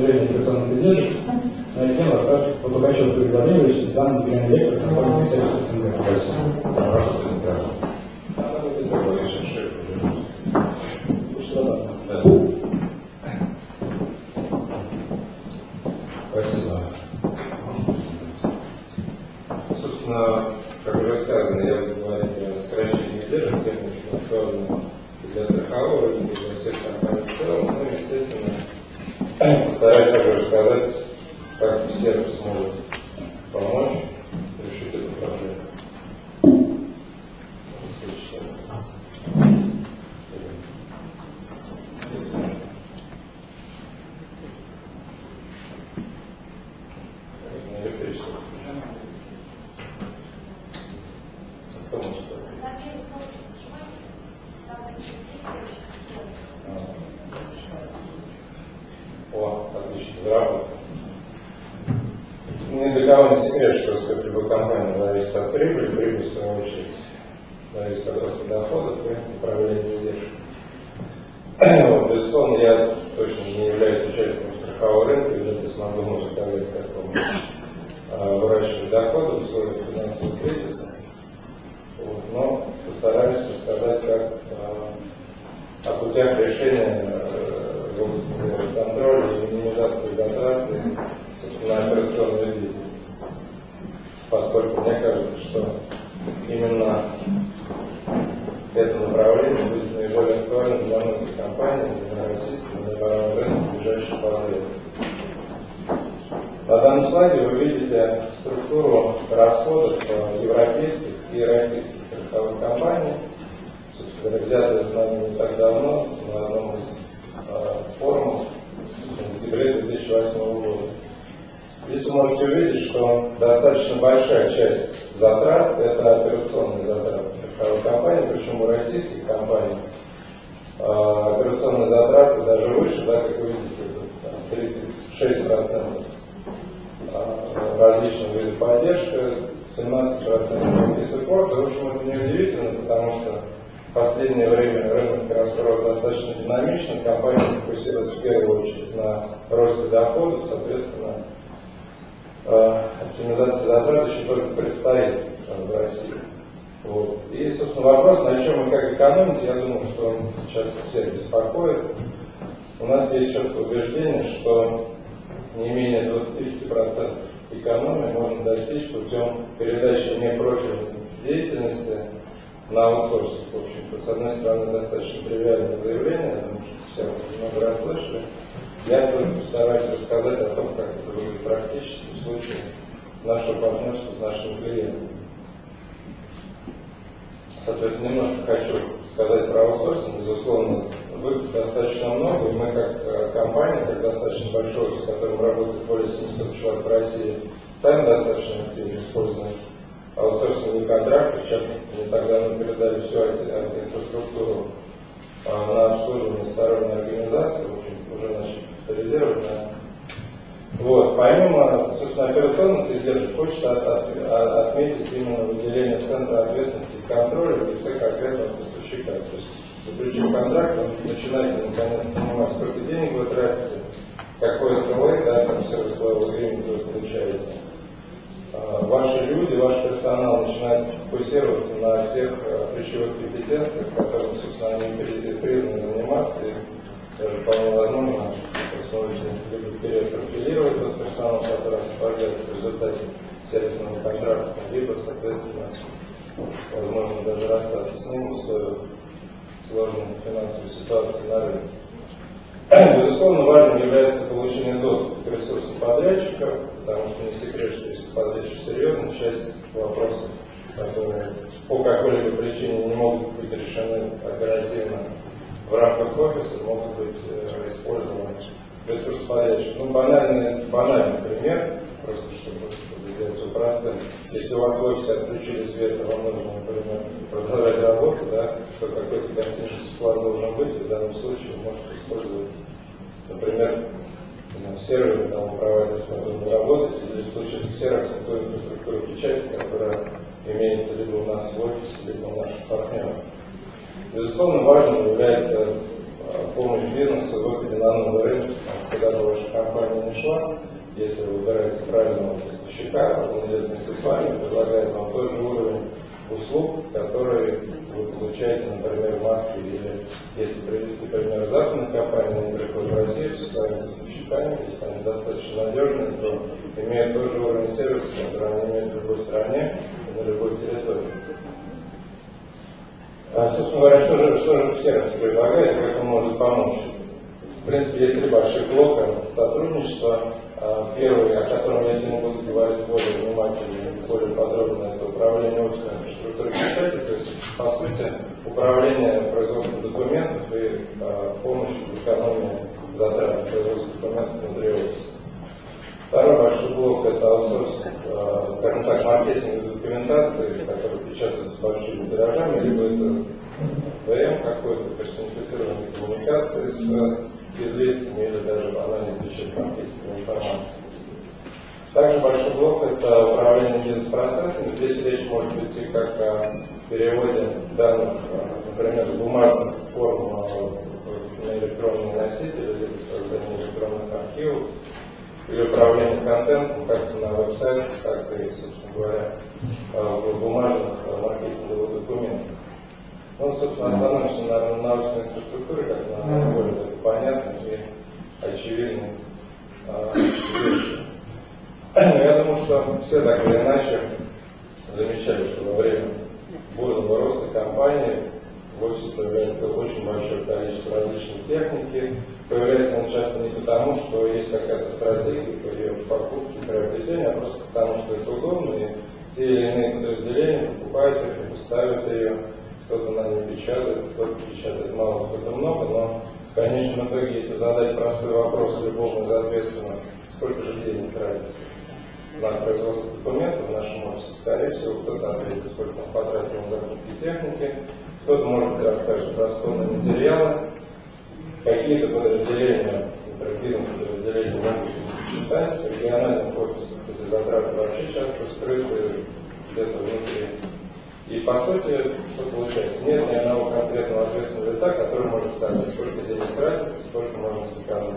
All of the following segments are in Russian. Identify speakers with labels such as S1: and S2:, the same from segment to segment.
S1: инвестиционных издержек. На эту тему расскажет Потукачев Игорь Владимирович, данный генеральный директор компании «Сервис СНГ».
S2: Спасибо. Спасибо. Собственно, как уже сказано, я буду говорить о сокращении издержек, технически актуальных для страхового и для всех компаний в целом. Ну, естественно, постараюсь также рассказать, как сервис сможет помочь решить эту проблему. Отлично, заработано. Ни для кого не секрет, что сколько-либо компания зависит от прибыли, прибыль, в свою очередь, зависит от роста доходов и управления издержками. Безусловно, я точно не являюсь участником страхового рынка, и не смогу рассказать, как он выращивает доходы в условиях финансового кризиса. Но постараюсь рассказать, как о путях решения в области контроля и минимизации затрат и, собственно, операционной деятельности. Поскольку мне кажется, что именно это направление будет наиболее актуальным для многих компаний, для российского и мирового рынка в ближайшие пару лет. На данном слайде вы видите структуру расходов европейских и российских страховых компаний. Собственно, взятые нами не так давно на одном из форумов в октябре 2008 года. Здесь вы можете увидеть, что достаточно большая часть затрат – это операционные затраты страховой компании, причем у российских компаний операционные затраты даже выше, да, как вы видите, 36% различных видов поддержки, 17% IT-саппорта. В общем, это неудивительно, потому что в последнее время рынок рос достаточно динамично, компания фокусируется в первую очередь на росте доходов, соответственно, оптимизация затрат еще только предстоит в России. Вот. И, собственно, вопрос, на чем и как экономить, я думаю, что он сейчас всех беспокоит. У нас есть четкое убеждение, что не менее 25% экономии можно достичь путем передачи непрофильной деятельности на аутсорсинг. В общем-то, с одной стороны, достаточно тривиальное заявление, потому что все много раз слышали. Я только постараюсь рассказать о том, как это выглядит практически в случае нашего партнерства с нашими клиентами. Соответственно, немножко хочу сказать про аутсорсинг. Безусловно, выгод достаточно много, и мы как компания, как достаточно большой, с которым работает более 700 человек в России, сами достаточно активно используем аутсорсинговые контракты. В частности, мы тогда передали всю инфраструктуру на обслуживание сторонней организации, в общем, уже начали капитализировать. Вот. Помимо, собственно, операционных издержек, хочется отметить именно выделение центра ответственности и контроля в лице конкретного поставщика. То есть, заключив контракт, вы начинаете наконец понимать, сколько денег вы тратите, какой SLA, да, там сервис-левел agreement вы получаете. Ваши люди, ваш персонал начинает фокусироваться на тех ключевых компетенциях, которыми, собственно, они призваны заниматься, и даже вполне возможно, либо перепрофилировать тот персонал, который освобождается в результате сервисного контракта, либо, соответственно, возможно, даже расстаться с ним в условиях сложной финансовой ситуации на рынке. Безусловно, важным является получение доступа к ресурсам подрядчика, потому что не секрет, что если подрядчик серьезный, часть вопросов, которые по какой-либо причине не могут быть решены оперативно в рамках офиса, могут быть использованы ресурсы подрядчика. Ну, банальный пример, просто чтобы сделать все простым. Если у вас в офисе отключили свет, и вам нужно, например, продолжать работу, да, то какой-то контингент план должен быть, и в данном случае вы можете использовать, например, сервер того провайдера, с которым вы работаете, или в случае с сервисом той инфраструктуры печати, которая имеется либо у нас в офисе, либо у наших партнеров. Безусловно, важным является помощь бизнесу в выходе на новый рынок, когда бы ваша компания соотношла. Если вы выбираете правильного поставщика, он идет вместе с вами, предлагает вам тот же уровень услуг, которые вы получаете, например, в Москве, или если привести пример западных компаний, они приходят в Россию со своими поставщиками, если они достаточно надежные, то имеют тот же уровень сервиса, который они имеют в любой стране и на любой территории. Собственно говоря, что же сервис предлагает, как он может помочь? В принципе, есть три больших блока сотрудничества. Первый, о котором я сегодня буду говорить более внимательно и более подробно, это управление офисной инфраструктурой печати, то есть, по сути, управление производством документов и помощь в экономии затрат производства документов внутри офиса. Второй большой блок – это аутсорс, скажем так, маркетинговой документации, которая печатается большими тиражами, либо это ВМ какой-то, персонифицированной коммуникации с физлицами или даже банальной печать маркетинговой информации. Также большой блок – это управление бизнес-процессами. Здесь речь может идти как о переводе данных, например, с бумажных форм на электронные носители, либо создание электронных архивов, или управление контентом, как на веб-сайтах, так и, собственно говоря, в бумажных маркетинговых документах. Ну, собственно, остановимся на научной инфраструктуре, как на более понятных и очевидных вещах. Я думаю, что все так или иначе замечали, что во время бурного роста компании в офисе появляется очень большое количество различной техники. Появляется он часто не потому, что есть какая-то стратегия по ее покупке и приобретению, а просто потому, что это удобно, и те или иные подразделения покупают их, ставят ее, кто-то на ней печатает, кто-то печатает мало, кто-то много, но в конечном итоге, если задать простой вопрос любому из ответственных, сколько же денег тратится на производство документов в нашем офисе, скорее всего, кто-то ответит, сколько он потратил на закупки техники, кто-то может расскажет про расходные материалы, какие-то подразделения, например, бизнес-подразделения могут их считать, в региональных офисах эти затраты вообще часто скрыты где-то внутри. И по сути, что получается? Нет ни одного конкретного ответственного лица, который может сказать, сколько денег тратится, сколько можно сэкономить.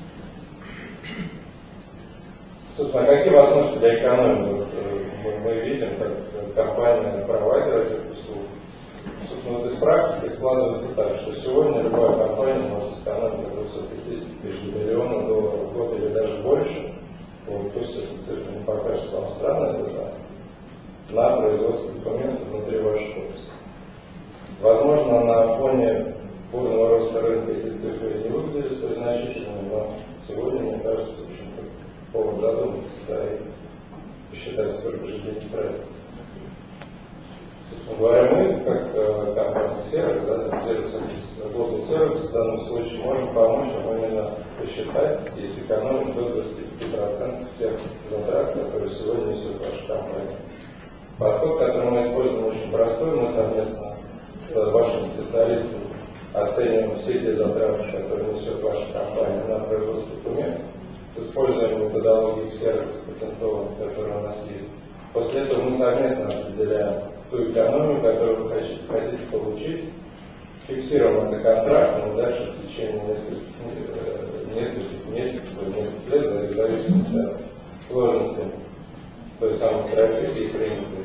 S2: Собственно, какие возможности для экономии мы видим, как компания-провайдер этих услуг? Собственно, вот из практики складывается так, что сегодня любая компания может сэкономить от 250 тысяч до миллиона долларов в год или даже больше. Вот, пусть эта цифра не покажется вам странной, это на производство документов внутри вашего офиса. Возможно, на фоне бурного роста рынка эти цифры не выглядели столь значительными, но сегодня, мне кажется, в общем-то, повод задуматься, да, и посчитать, сколько же денег тратится. Собственно говоря, мы, как компания сервис, да, Global Service в данном случае можем помочь вам именно посчитать и сэкономить до 25% всех затрат, которые сегодня несет ваша компания. Подход, который мы используем, очень простой. Мы совместно с вашим специалистом оцениваем все те затраты, которые несет ваша компания на производство документов, с использованием методологии сервиса патентованных, которые у нас есть. После этого мы совместно определяем ту экономию, которую вы хотите получить, фиксируем это контрактом, и дальше в течение нескольких месяцев, нескольких лет, в зависимости от сложности той самой стратегии принятой,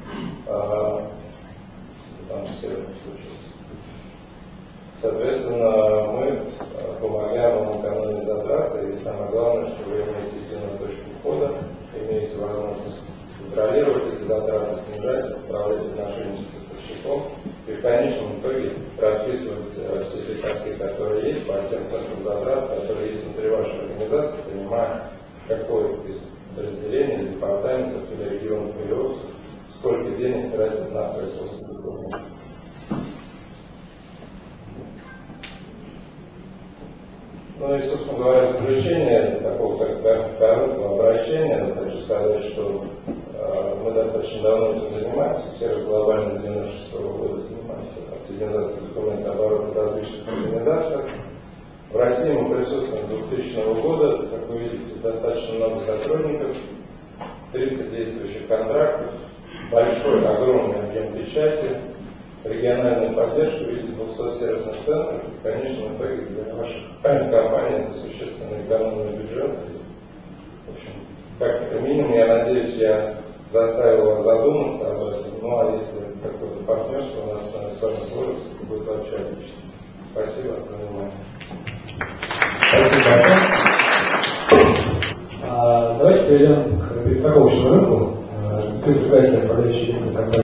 S2: там сервис случился. Соответственно, мы помогаем вам экономить затраты, и самое главное, что вы имеете единую точку входа, имеете возможность контролировать эти затраты, снижать, управлять отношениями с поставщиком и в конечном итоге расписывать все те косы, которые есть, по тем центрам затрат, которые есть внутри вашей организации, понимая, какой из подразделений, департаментов или регионов или офисов сколько денег тратит на производство документов. Ну и, собственно говоря, в заключение такого короткого обращения хочу сказать, что мы достаточно давно этим занимаемся. Сервис глобально с 1996 года занимается оптимизацией документооборота в различных организациях. В России мы присутствуем с 2000 года, как вы видите, достаточно много сотрудников, 30 действующих контрактов, большой, огромный объем печати, региональная поддержка в виде 200 сервисных центров. И в конечном итоге для вашей компании это существенная экономия бюджета, минимум, я надеюсь, я заставил вас задуматься об этом. Ну а если какое-то партнерство у нас с вами сложится, это будет вообще отлично. Спасибо за внимание.
S1: Спасибо. Давайте перейдем к страховочному рынку. Крис Прайс, управляющий компанией